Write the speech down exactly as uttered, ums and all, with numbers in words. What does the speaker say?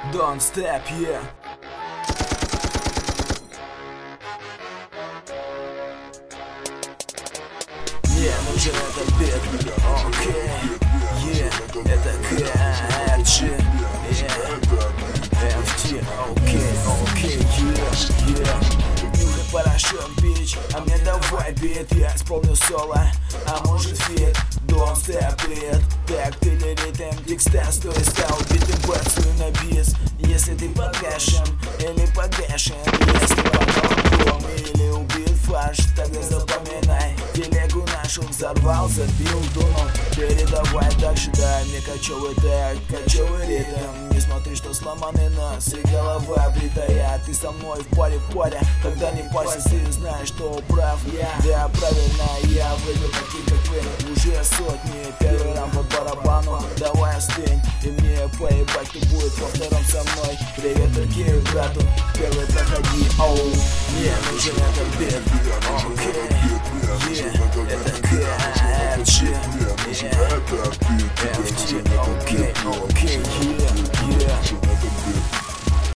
Don't step, yeah. Мне нужен этот бит, окей, yeah. Это КРГ, yeah. эф ти, окей, окей, yeah, yeah. Нюхай порошок, бич, а мне давай бит. Я исполню соло, а может фит. Don't step it. Так ты ли ритм, текста стой, стал битым, бацаю на бис. Если ты подгашен или погашен, если потом или убит фарш, тогда запоминай. Телегу нашу взорвал, забил, дунул. Передавай дальше, дай мне кочевый так, кочевый ритм. Не смотри, что сломанный нос и голова бритая. Ты со мной в паре в паре, когда не парься, ты знаешь, что прав я. Да, правильно, я выйду таких, как вы, уже сотни. Первый раунд по барабану, давай остынь. И мне поебать, кто будет во втором со мной. Привет, Аркею, брату, первый проходи, оу. Мне нужен этот бит, окей, yeah. Это КРГ.